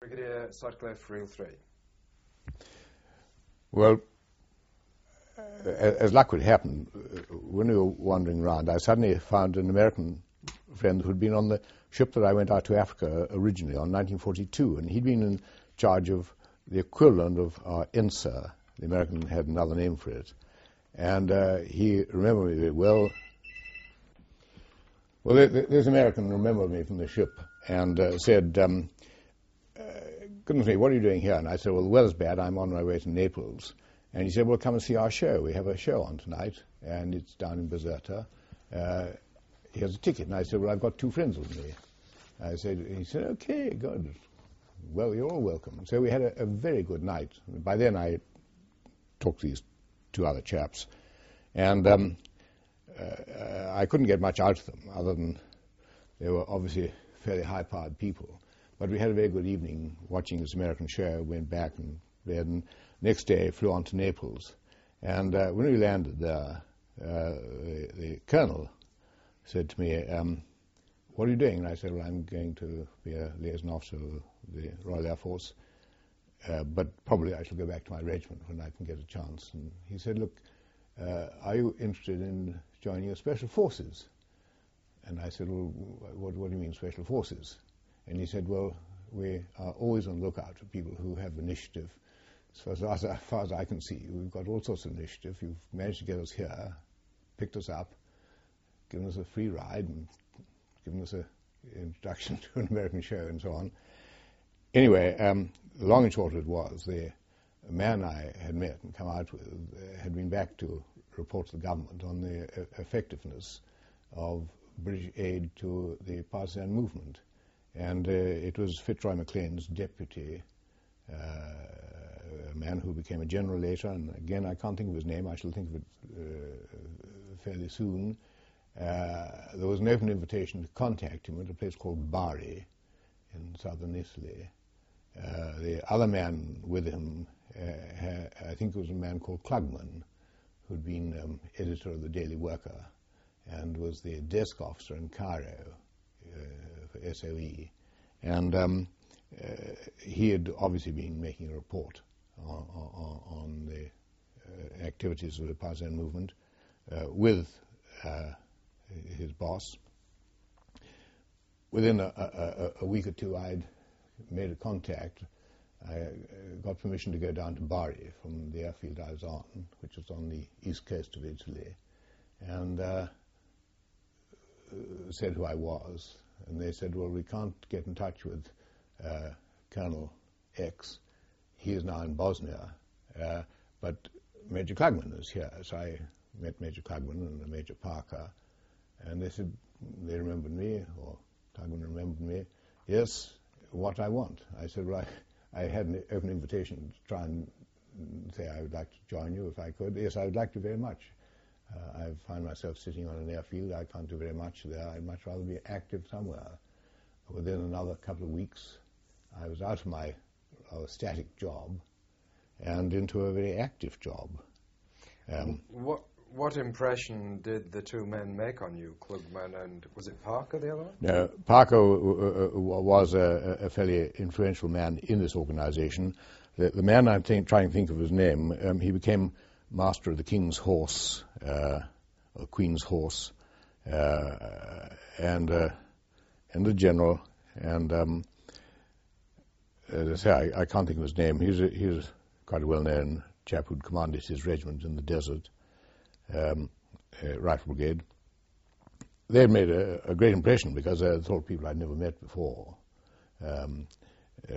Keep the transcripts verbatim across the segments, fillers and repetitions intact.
Brigadier Sutcliffe, Reel three. Well, uh, as luck would happen, uh, when we were wandering around, I suddenly found an American friend who'd been on the ship that I went out to Africa originally on nineteen forty-two, and he'd been in charge of the equivalent of our ENSA. The American had another name for it. And uh, he remembered me very well. Well, this American remembered me from the ship and uh, said, um, uh, goodness me, what are you doing here? And I said, well, the weather's bad. I'm on my way to Naples. And he said, well, come and see our show. We have a show on tonight, and it's down in Bizerta. Uh, here's a ticket. And I said, well, I've got two friends with me. I said, he said, okay, good. Well, you're all welcome. So we had a, a very good night. By then I talked to these two other chaps, and um, uh, I couldn't get much out of them, other than they were obviously fairly high-powered people. But we had a very good evening watching this American show, went back and then next day flew on to Naples. And uh, when we landed there, uh, the, the colonel said to me, um, what are you doing? And I said, well, I'm going to be a liaison officer of the Royal Air Force, uh, but probably I shall go back to my regiment when I can get a chance. And he said, look, uh, are you interested in joining the Special Forces? And I said, well, what, what do you mean Special Forces? And he said, well, we are always on the lookout for people who have initiative. So as, as far as I can see, we've got all sorts of initiative. You've managed to get us here, picked us up, given us a free ride, and given us an introduction to an American show and so on. Anyway, um, the long and short of it was, the man I had met and come out with uh, had been back to report to the government on the uh, effectiveness of British aid to the partisan movement. And uh, it was Fitzroy MacLean's deputy, uh, a man who became a general later, and again I can't think of his name, I shall think of it uh, fairly soon. Uh, there was an open invitation to contact him at a place called Bari in southern Italy. Uh, the other man with him, uh, ha, I think it was a man called Klugman, who'd been um, editor of the Daily Worker and was the desk officer in Cairo uh, for S O E. And um, uh, he had obviously been making a report on, on, on the uh, activities of the partisan movement uh, with uh, his boss. Within a, a, a week or two, I'd made a contact. I uh, got permission to go down to Bari from the airfield I was on, which was on the east coast of Italy, and uh, said who I was. And they said, well, we can't get in touch with uh, Colonel X. He is now in Bosnia, uh, but Major Klugman is here. So I met Major Klugman and Major Parker, and they said they remembered me, or Klugman remembered me. Yes, what I want. I said, well, I, I had an open invitation to try and say I would like to join you if I could. Yes, I would like to very much. Uh, I find myself sitting on an airfield. I can't do very much there. I'd much rather be active somewhere. Within another couple of weeks, I was out of my uh, static job and into a very active job. Um, what what impression did the two men make on you, Klugman and, was it Parker, the other one? No, Parker uh, was a, a fairly influential man in this organization. The, the man I'm think, trying to think of his name, um, he became master of the King's Horse, uh, or Queen's Horse, uh, and uh, and the general, and um, as I say, I, I can't think of his name. He's a, he's quite a well-known chap who'd commanded his regiment in the desert, um, uh, Rifle Brigade. They had made a, a great impression because they were sort of people I'd never met before. Um, uh,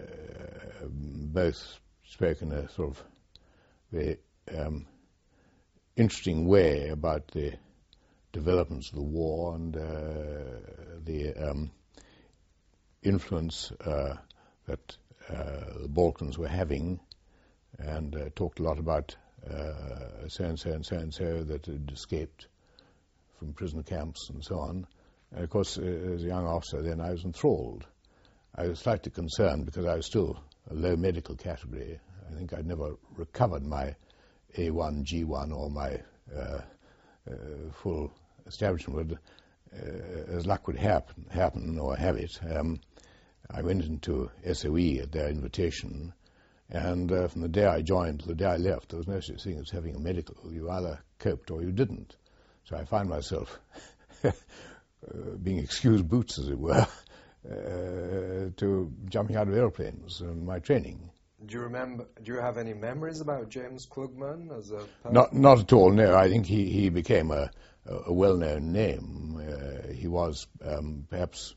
both spoke in a sort of very Um, interesting way about the developments of the war and uh, the um, influence uh, that uh, the Balkans were having, and uh, talked a lot about uh, so-and-so and so-and-so that had escaped from prison camps and so on. And of course, uh, as a young officer then, I was enthralled. I was slightly concerned because I was still a low medical category. I think I'd never recovered my A one, G one, or my uh, uh, full establishment. Uh, as luck would happen, happen or have it, um, I went into S O E at their invitation, and uh, from the day I joined to the day I left, there was no such thing as having a medical. You either coped or you didn't. So I found myself uh, being excused boots, as it were, uh, to jumping out of airplanes in my training. Do you remember? Do you have any memories about James Klugman as a person? Not, not at all. No, I think he, he became a, a well-known name. Uh, he was um, perhaps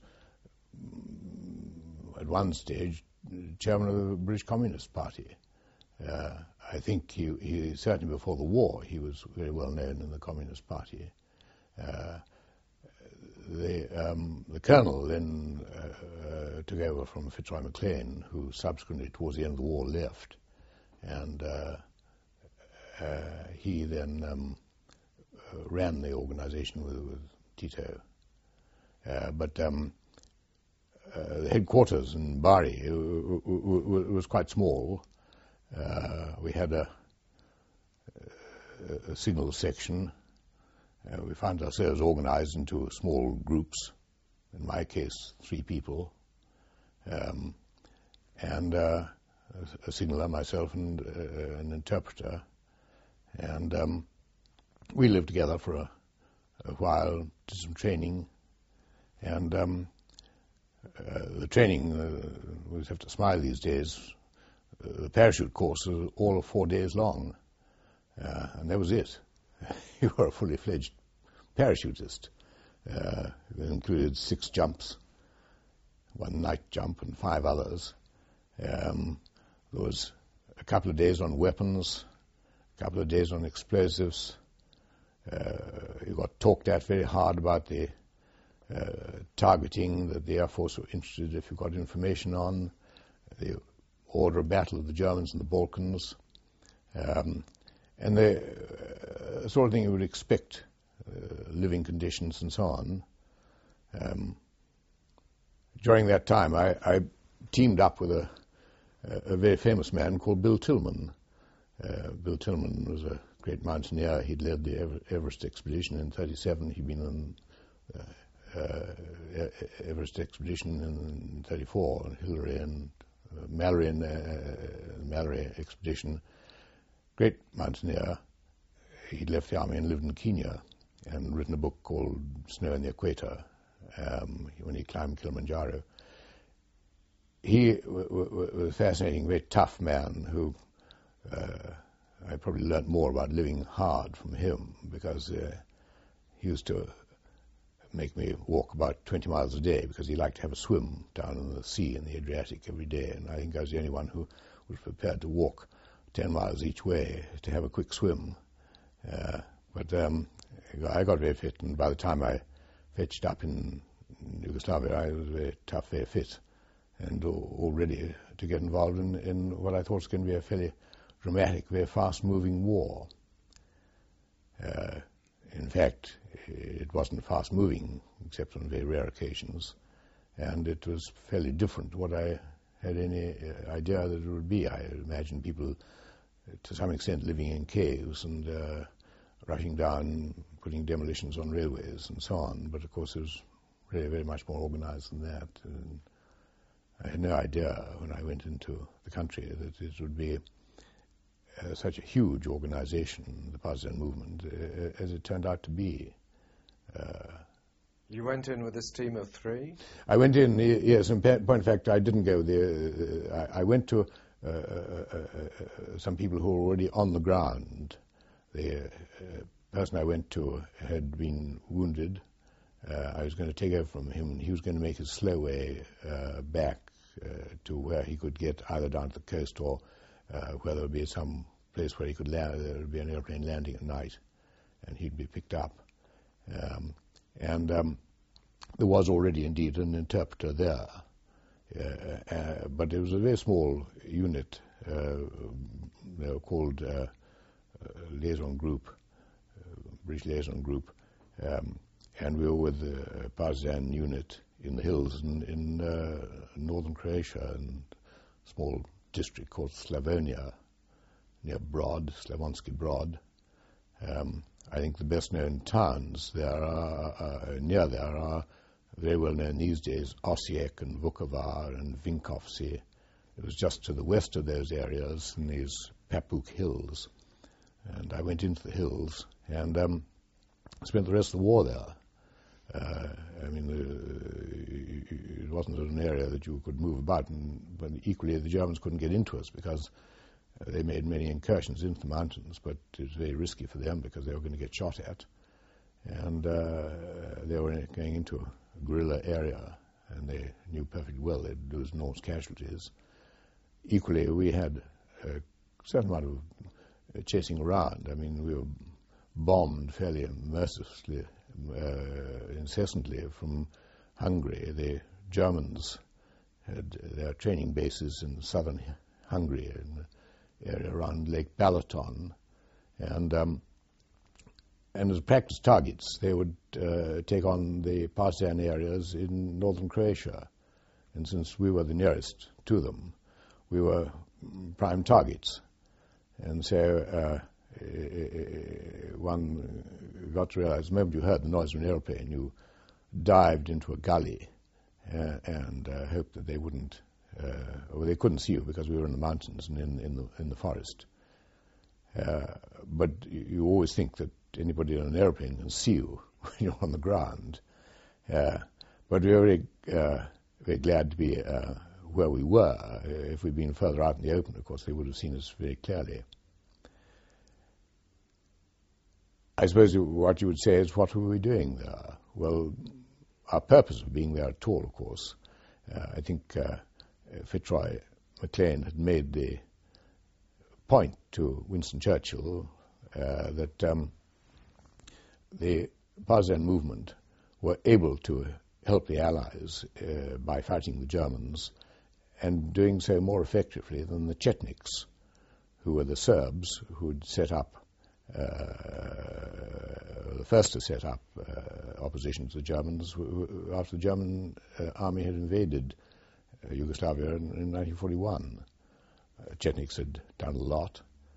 at one stage chairman of the British Communist Party. Uh, I think he, he certainly before the war he was very well known in the Communist Party. Uh, the, um, the colonel then uh, uh, took over from Fitzroy Maclean, who subsequently towards the end of the war left, and uh, uh, he then um, uh, ran the organization with, with Tito. Uh, but um, uh, the headquarters in Bari w- w- w- was quite small. Uh, we had a, a signal section. Uh, we found ourselves organized into small groups, in my case, three people, um, and uh, a, a signaller, myself, and uh, an interpreter. And um, we lived together for a, a while, did some training, and um, uh, the training, uh, we have to smile these days, uh, the parachute course was all of four days long, uh, and that was it. You were a fully fledged parachutist. Uh, it included six jumps, one night jump and five others. Um, there was a couple of days on weapons, a couple of days on explosives. Uh, you got talked at very hard about the uh, targeting that the Air Force were interested if you got information on, the order of battle of the Germans in the Balkans, um, and the uh, sort of thing you would expect, uh, living conditions and so on. Um, during that time, I, I teamed up with a, a very famous man called Bill Tillman. Uh, Bill Tillman was a great mountaineer. He'd led the Ever- Everest expedition in thirty-seven. He'd been on uh, uh, Everest expedition in thirty-four, and Hillary and uh, Mallory and uh, Mallory expedition. Great mountaineer. He'd left the army and lived in Kenya and written a book called Snow in the Equator um, when he climbed Kilimanjaro. He w- w- was a fascinating, very tough man who uh, I probably learnt more about living hard from him, because uh, he used to make me walk about twenty miles a day because he liked to have a swim down in the sea in the Adriatic every day, and I think I was the only one who was prepared to walk ten miles each way to have a quick swim. Uh, but um, I got very fit, and by the time I fetched up in Yugoslavia, I was very tough, very fit, and all, all ready to get involved in, in what I thought was going to be a fairly dramatic, very fast-moving war. Uh, in fact, it wasn't fast-moving, except on very rare occasions, and it was fairly different to what I had any idea that it would be. I imagined people, to some extent, living in caves and uh, rushing down, putting demolitions on railways and so on, but of course it was really very much more organized than that. And I had no idea when I went into the country that it would be uh, such a huge organization, the Partisan movement, uh, as it turned out to be. Uh, You went in with this team of three? I went in, yes, in point of fact, I didn't go there. Uh, I, I went to uh, uh, uh, uh, some people who were already on the ground. The uh, person I went to had been wounded. Uh, I was going to take over from him, and he was going to make his slow way uh, back uh, to where he could get either down to the coast or uh, where there would be some place where he could land. There would be an airplane landing at night, and he'd be picked up. Um, and um, there was already indeed an interpreter there, uh, uh, but it was a very small unit. Uh, they were called uh, uh, liaison group, uh, British liaison group, um, and we were with the Partisan unit in the hills in, in uh, northern Croatia, in a small district called Slavonia, near Brod, Slavonski Brod. Um, I think the best known towns there are, uh, near there are very well known these days, Osijek and Vukovar and Vinkovci. It was just to the west of those areas in these Papuk hills. And I went into the hills and um, spent the rest of the war there. Uh, I mean, uh, it wasn't an area that you could move about, and, but equally the Germans couldn't get into us because uh, they made many incursions into the mountains, but it was very risky for them because they were going to get shot at. And uh, they were going into a guerrilla area, and they knew perfectly well they'd lose enormous casualties. Equally, we had a certain amount of chasing around. I mean, we were bombed fairly mercilessly, uh, incessantly from Hungary. The Germans had their training bases in southern Hungary, in the area around Lake Balaton, and um, and as practice targets, they would uh, take on the partisan areas in northern Croatia. And since we were the nearest to them, we were prime targets. And so uh, one got to realize the moment you heard the noise of an airplane, you dived into a gully uh, and uh, hoped that they wouldn't, uh, or they couldn't see you because we were in the mountains and in, in, the, in the forest. Uh, but you, you always think that anybody on an airplane can see you when you're on the ground. Uh, but we were very, uh, very glad to be uh, where we were. Uh, if we'd been further out in the open, of course, they would have seen us very clearly. I suppose what you would say is, what were we doing there? Well, our purpose of being there at all, of course, uh, I think uh, Fitzroy Maclean had made the point to Winston Churchill uh, that um, the partisan movement were able to help the Allies uh, by fighting the Germans, and doing so more effectively than the Chetniks, who were the Serbs who had set up, uh, the first to set up uh, opposition to the Germans after the German uh, army had invaded uh, Yugoslavia in, in nineteen forty-one. Uh, Chetniks had done a lot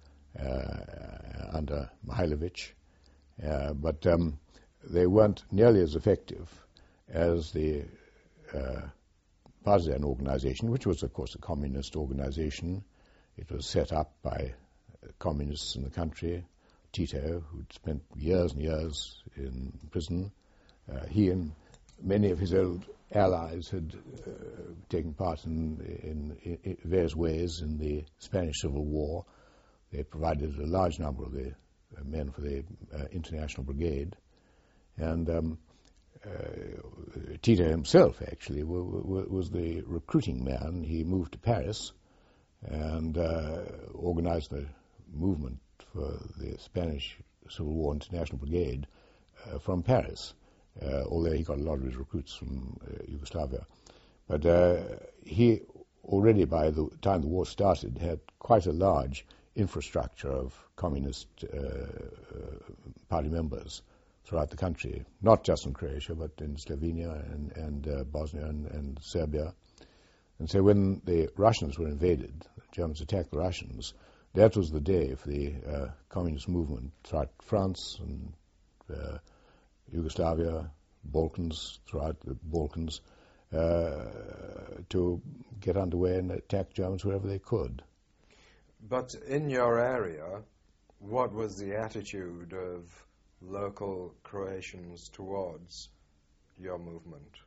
uh, under Mihailovic, uh, but um, they weren't nearly as effective as the uh, partisan organization, which was, of course, a communist organization. It was set up by communists in the country. Tito, who'd spent years and years in prison, uh, he and many of his old allies had uh, taken part in, in, in various ways in the Spanish Civil War. They provided a large number of the uh, men for the uh, International Brigade. And um, uh, Tito himself, actually, w- w- was the recruiting man. He moved to Paris and uh, organized the movement for the Spanish Civil War International Brigade uh, from Paris, uh, although he got a lot of his recruits from uh, Yugoslavia. But uh, he already, by the time the war started, had quite a large infrastructure of communist uh, uh, party members throughout the country, not just in Croatia, but in Slovenia and, and uh, Bosnia and, and Serbia. And so when the Russians were invaded, the Germans attacked the Russians, that was the day for the uh, communist movement throughout France and uh, Yugoslavia, Balkans, throughout the Balkans, uh, to get underway and attack Germans wherever they could. But in your area, what was the attitude of local Croatians towards your movement?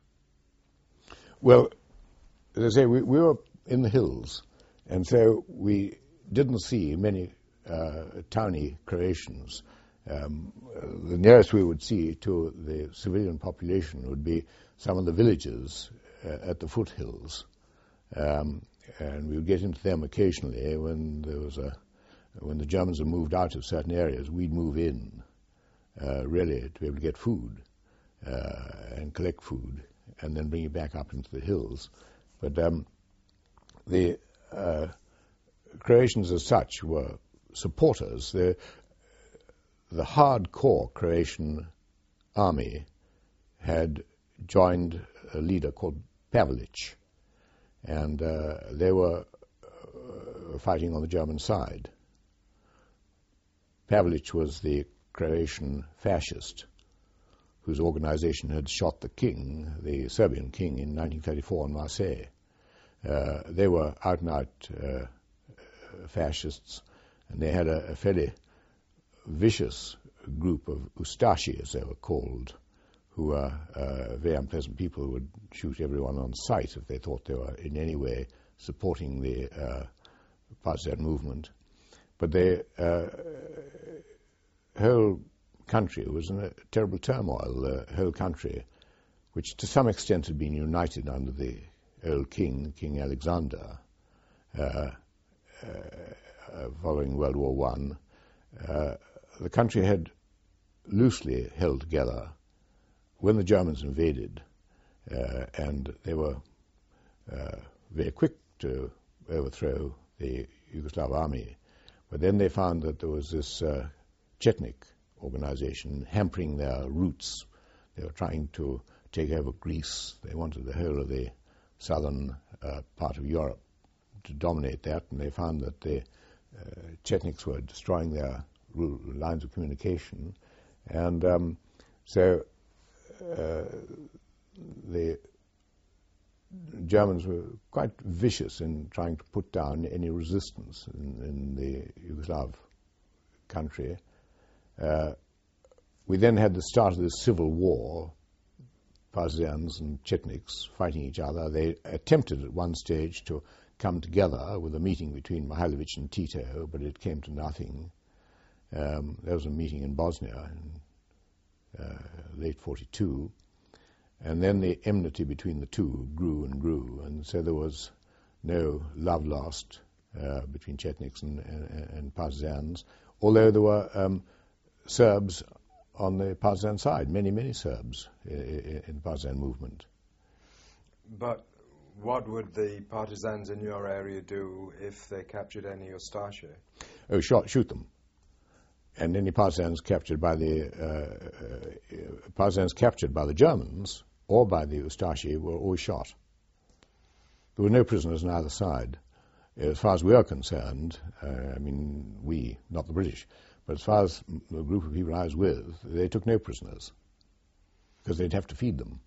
Well, as I say, we, we were in the hills, and so we didn't see many uh, towny Croatians. Um, the nearest we would see to the civilian population would be some of the villages uh, at the foothills, um, and we would get into them occasionally when there was a when the Germans had moved out of certain areas. We'd move in, uh, really, to be able to get food uh, and collect food, and then bring it back up into the hills. But um, the uh, Croatians as such were supporters. The, the hardcore Croatian army had joined a leader called Pavelic, and uh, they were uh, fighting on the German side. Pavelic was the Croatian fascist whose organization had shot the king, the Serbian king, in nineteen thirty-four in Marseille. Uh, they were out-and-out uh, fascists, and they had a, a fairly vicious group of Ustashi, as they were called, who were uh, very unpleasant people who would shoot everyone on sight if they thought they were in any way supporting the uh, partisan movement. But the uh, whole country was in a terrible turmoil, the whole country, which to some extent had been united under the old king, King Alexander, uh, uh, following World War One. Uh, the country had loosely held together when the Germans invaded, uh, and they were uh, very quick to overthrow the Yugoslav army. But then they found that there was this uh, Chetnik organization hampering their routes. They were trying to take over Greece. They wanted the whole of the southern uh, part of Europe to dominate that, and they found that the uh, Chetniks were destroying their lines of communication. And um, so uh, the Germans were quite vicious in trying to put down any resistance in, in the Yugoslav country. Uh, we then had the start of this civil war, partisans and Chetniks fighting each other. They attempted at one stage to come together with a meeting between Mihailovic and Tito, but it came to nothing. Um, there was a meeting in Bosnia in uh, late forty-two, and then the enmity between the two grew and grew, and so there was no love lost uh, between Chetniks and, and, and partisans, although there were um, Serbs on the partisan side, many, many Serbs in, in the partisan movement. But what would the partisans in your area do if they captured any Ustashi? Oh, shot, shoot them. And any partisans captured by the uh, uh, partisans captured by the Germans or by the Ustashi were always shot. There were no prisoners on either side. As far as we are concerned, uh, I mean, we, not the British, but as far as the group of people I was with, they took no prisoners because they'd have to feed them.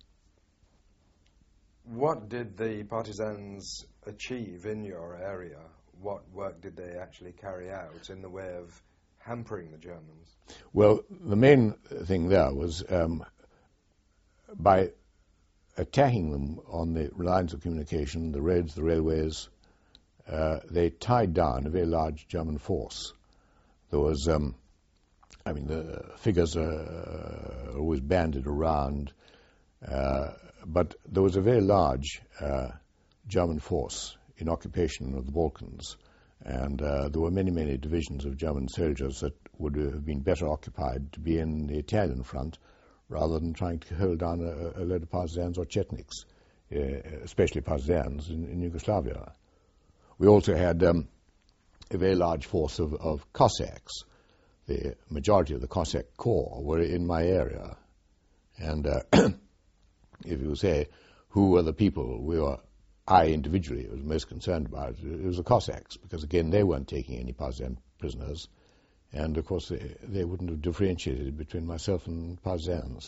What did the partisans achieve in your area? What work did they actually carry out in the way of hampering the Germans? Well, the main thing there was um, by attacking them on the lines of communication, the roads, the railways, uh, they tied down a very large German force. There was, um, I mean, the figures are always bandied around, uh, but there was a very large uh, German force in occupation of the Balkans, and uh, there were many, many divisions of German soldiers that would have been better occupied to be in the Italian front rather than trying to hold down a, a load of partisans or Chetniks, uh, especially partisans in, in Yugoslavia. We also had um, a very large force of, of Cossacks. The majority of the Cossack corps were in my area. And uh, if you say who were the people we were, I individually was most concerned about, it was the Cossacks, because again they weren't taking any partisan prisoners, and of course they, they wouldn't have differentiated between myself and partisans.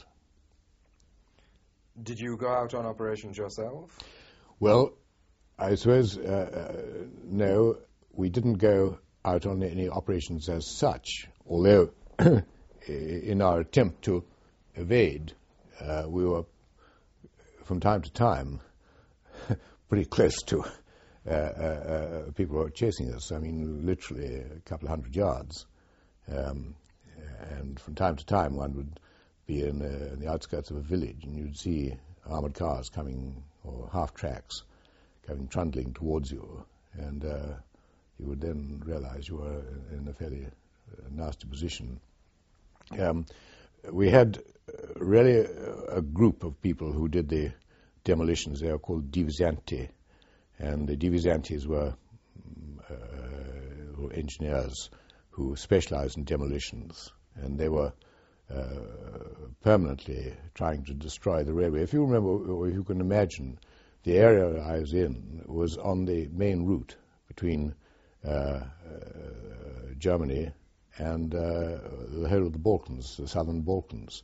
Did you go out on operations yourself? Well, I suppose, uh, uh, no, we didn't go out on any operations as such, although in our attempt to evade, uh, we were from time to time pretty close to uh, uh, people who were chasing us. I mean, literally a couple of hundred yards. Um, and from time to time one would be in, uh, in the outskirts of a village and you'd see armored cars coming, or half-tracks, coming trundling towards you, and uh, you would then realize you were in a fairly uh, nasty position. Um, we had really a, a group of people who did the demolitions. They were called divisanti, and the divisantes were uh, engineers who specialized in demolitions, and they were uh, permanently trying to destroy the railway. If you remember, or if you can imagine, the area I was in was on the main route between uh, uh, Germany and uh, the whole of the Balkans, the southern Balkans.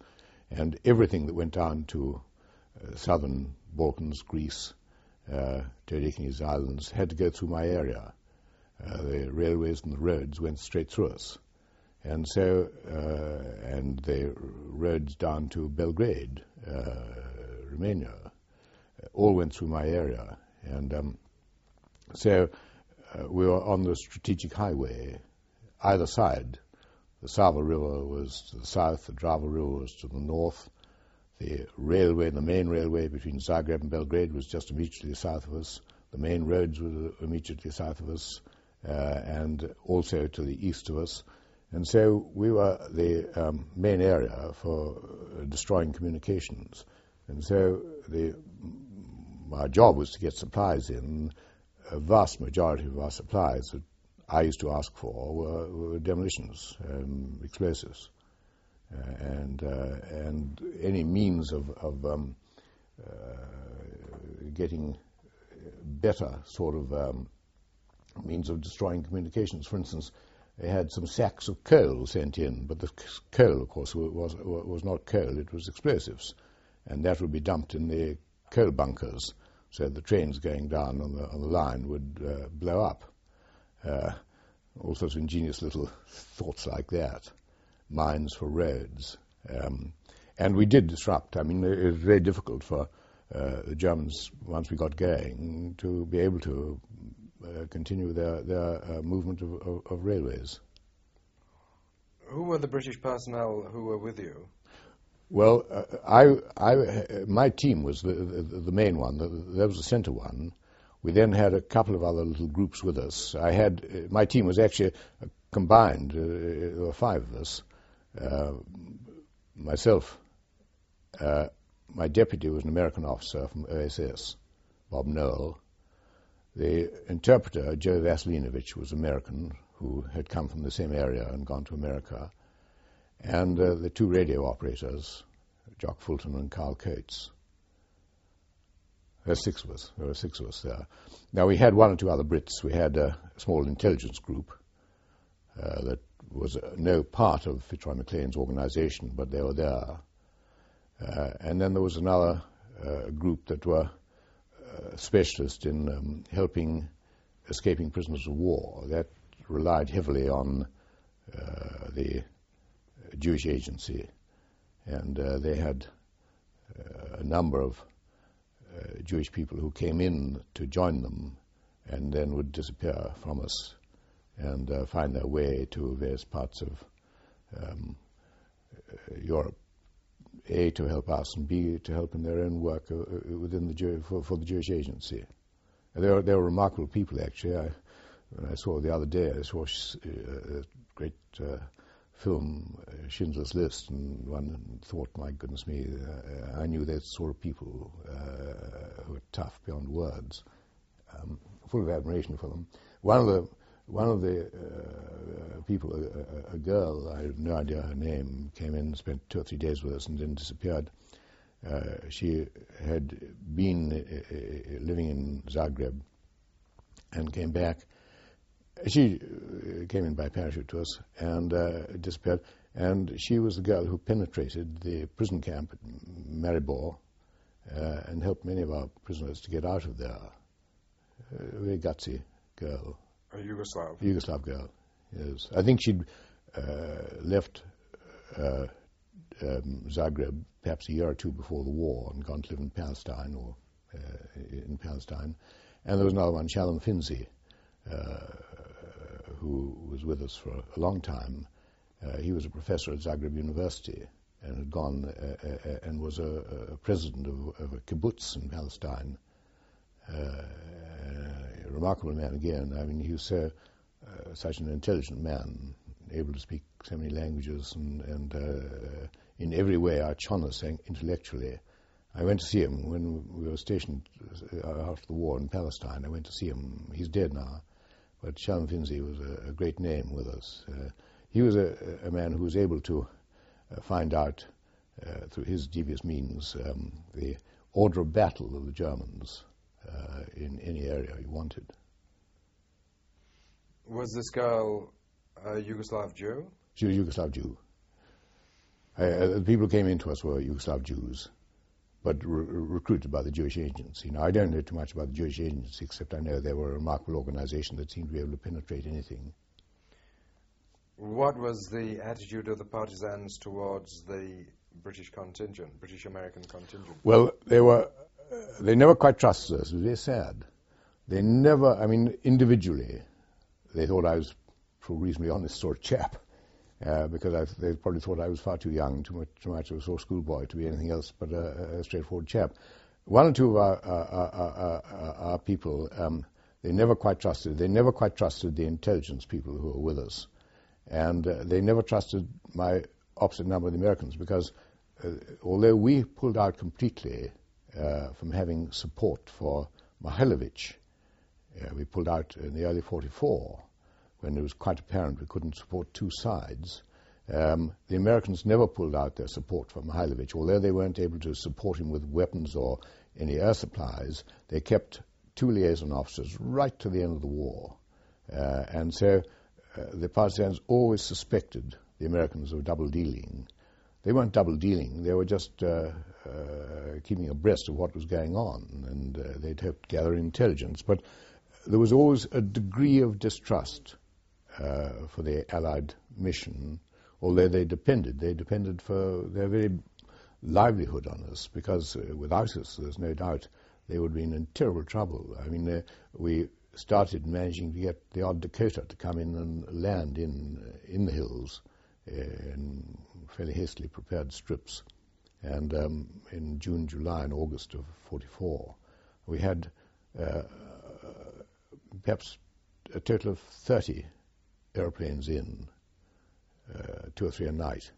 And everything that went down to uh, southern Balkans, Greece, uh, Todekines Islands, had to go through my area. Uh, the railways and the roads went straight through us. And so, uh, and the roads down to Belgrade, uh, Romania, all went through my area. And um, so uh, we were on the strategic highway, either side. The Sava River was to the south, the Drava River was to the north. The railway, the main railway between Zagreb and Belgrade was just immediately south of us. The main roads were immediately south of us, uh, and also to the east of us. And so we were the um, main area for uh, destroying communications. And so the, our job was to get supplies in. A vast majority of our supplies that I used to ask for were, were demolitions, um, explosives. Uh, and uh, and any means of, of um, uh, getting better sort of um, means of destroying communications. For instance, they had some sacks of coal sent in, but the coal, of course, was was not coal; it was explosives, and that would be dumped in the coal bunkers, so the trains going down on the on the line would uh, blow up. Uh, all sorts of ingenious little thoughts like that. Mines for roads. Um, and we did disrupt. I mean, it was very difficult for uh, the Germans, once we got going, to be able to uh, continue their, their uh, movement of, of, of railways. Who were the British personnel who were with you? Well, uh, I, I, my team was the, the, the main one. There was the centre one. We then had a couple of other little groups with us. I had uh, my team was actually uh, combined. Uh, there were five of us. Uh, myself, uh, my deputy was an American officer from O S S, Bob Noel. The interpreter, Joe Vasilinovich, was American, who had come from the same area and gone to America. And uh, the two radio operators, Jock Fulton and Carl Coates. There were six of us. There were six of us there. Now, we had one or two other Brits. We had a small intelligence group uh, that was uh, no part of Fitzroy Maclean's organization, but they were there. Uh, and then there was another uh, group that were uh, specialists in um, helping escaping prisoners of war. That relied heavily on uh, the Jewish agency, and uh, they had uh, a number of uh, Jewish people who came in to join them and then would disappear from us and uh, find their way to various parts of um, uh, Europe, A, to help us, and B, to help in their own work uh, within the Jew- for, for the Jewish agency. And they were, they were remarkable people, actually. I, when I saw the other day, I saw uh, a great uh, film, uh, Schindler's List, and one thought, my goodness me, uh, I knew those sort of people uh, who were tough beyond words, um, full of admiration for them. One of the One of the uh, people, a, a girl, I have no idea her name, came in, spent two or three days with us, and then disappeared. Uh, she had been uh, living in Zagreb and came back. She uh, came in by parachute to us and uh, disappeared. And she was the girl who penetrated the prison camp at Maribor uh, and helped many of our prisoners to get out of there. A very gutsy girl. A Yugoslav? Yugoslav girl, yes. I think she'd uh, left uh, um, Zagreb perhaps a year or two before the war and gone to live in Palestine or uh, in Palestine. And there was another one, Shalom Finzi, uh, who was with us for a long time. Uh, he was a professor at Zagreb University and had gone uh, uh, and was a, a president of, of a kibbutz in Palestine. Uh, a remarkable man again. I mean, he was so, uh, such an intelligent man, able to speak so many languages and, and uh, in every way outshone intellectually. I went to see him when we were stationed uh, after the war in Palestine. I went to see him. He's dead now, but Shalom Finzi was a, a great name with us. Uh, he was a, a man who was able to uh, find out uh, through his devious means um, the order of battle of the Germans uh, in any area he wanted. Was this girl a Yugoslav Jew? She was a Yugoslav Jew. Uh, the people who came into us were Yugoslav Jews, but re- recruited by the Jewish Agency. Now, I don't know too much about the Jewish Agency, except I know they were a remarkable organization that seemed to be able to penetrate anything. What was the attitude of the partisans towards the British contingent, British American contingent? Well, they were, uh, they never quite trusted us. It was very sad. They never, I mean, individually, they thought I was a reasonably honest sort of chap. Uh, because I, they probably thought I was far too young, too much, too much of a sort of schoolboy to be anything else but a, a straightforward chap. One or two of our, our, our, our, our people, um, they never quite trusted. They never quite trusted the intelligence people who were with us, and uh, they never trusted my opposite number of the Americans, because uh, although we pulled out completely uh, from having support for Mihailovich, uh, we pulled out in the early forty-four. When it was quite apparent we couldn't support two sides. Um, the Americans never pulled out their support for Mihailovich. Although they weren't able to support him with weapons or any air supplies, they kept two liaison officers right to the end of the war. Uh, and so uh, the partisans always suspected the Americans of double-dealing. They weren't double-dealing, they were just uh, uh, keeping abreast of what was going on, and uh, they'd hoped to gather intelligence. But there was always a degree of distrust Uh, for the Allied mission, although they depended. They depended for their very livelihood on us, because uh, without us, there's no doubt, they would be in terrible trouble. I mean, uh, we started managing to get the odd Dakota to come in and land in uh, in the hills uh, in fairly hastily prepared strips. And um, in June, July, and August of forty-four, we had uh, perhaps a total of thirty airplanes in, uh, two or three a night,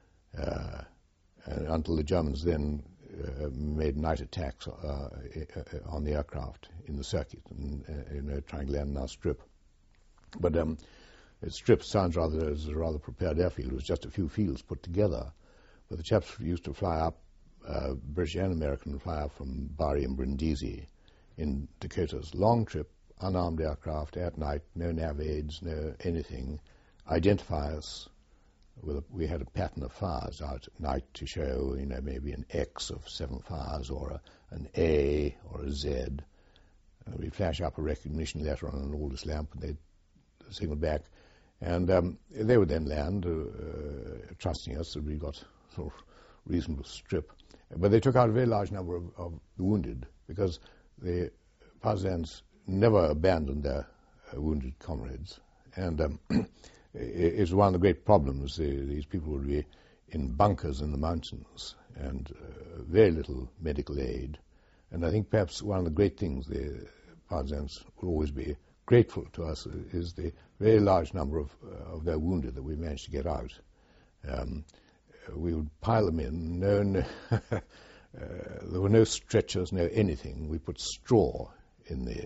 uh, and until the Germans then uh, made night attacks uh, on the aircraft in the circuit, and uh, you know, trying to land in our strip. But um, the strip sounds rather as a rather prepared airfield. It was just a few fields put together. But the chaps used to fly up, uh, British and American, fly up from Bari and Brindisi in Dakotas, long trip, unarmed aircraft at night, no nav aids, no anything, identify us. With a, we had a pattern of fires out at night to show, you know, maybe an X of seven fires, or a, an A or a Z. Uh, we'd flash up a recognition letter on an Aldous lamp, and they'd signal back. And um, they would then land, uh, uh, trusting us that we got sort of reasonable strip. But they took out a very large number of, of wounded, because the partisans never abandoned their uh, wounded comrades. And um, it's one of the great problems. The, these people would be in bunkers in the mountains, and uh, very little medical aid. And I think perhaps one of the great things the partisans will always be grateful to us is the very large number of, uh, of their wounded that we managed to get out. Um, we would pile them in. No, no uh, there were no stretchers, no anything. We put straw in the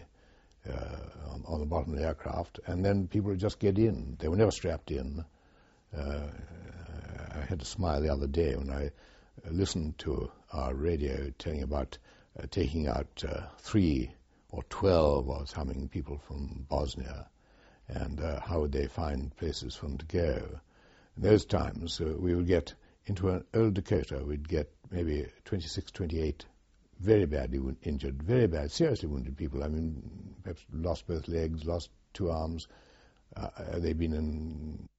Uh, on, on the bottom of the aircraft, and then people would just get in. They were never strapped in. Uh, I had to smile the other day when I listened to our radio telling about uh, taking out uh, three or twelve or something people from Bosnia, and uh, how would they find places for them to go. In those times, uh, we would get into an old Dakota, we'd get maybe twenty-six, twenty-eight very badly injured, very bad, seriously wounded people. I mean, perhaps lost both legs, lost two arms. Uh, they've been in